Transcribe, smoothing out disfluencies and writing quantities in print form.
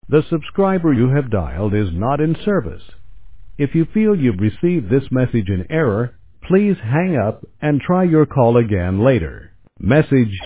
The subscriber you have dialed is not in service. If you feel you've received this message in error, please hang up and try your call again later. Message